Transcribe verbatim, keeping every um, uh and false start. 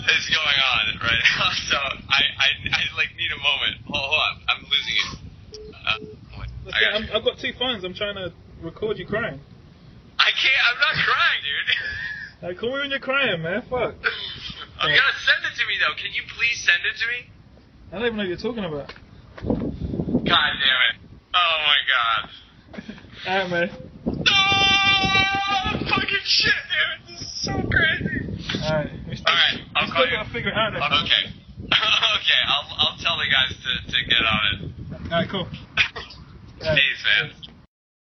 is going on right now, so I, I, I like need a moment. Hold, hold on, I'm losing it. Uh, what? I got I'm, I've got two phones. I'm trying to record you crying. I can't. I'm not crying, dude. Like, call me when you're crying, man. Fuck. I'm gonna send it to me though. Can you please send it to me? I don't even know what you're talking about. God damn it! Oh my god. Alright, man. Oh, fucking shit, dude. This is so crazy. Alright. Alright, I'll we call still you. gotta figure it out. Uh, okay. okay, I'll I'll tell the guys to, to get on it. Alright, cool. Peace, man.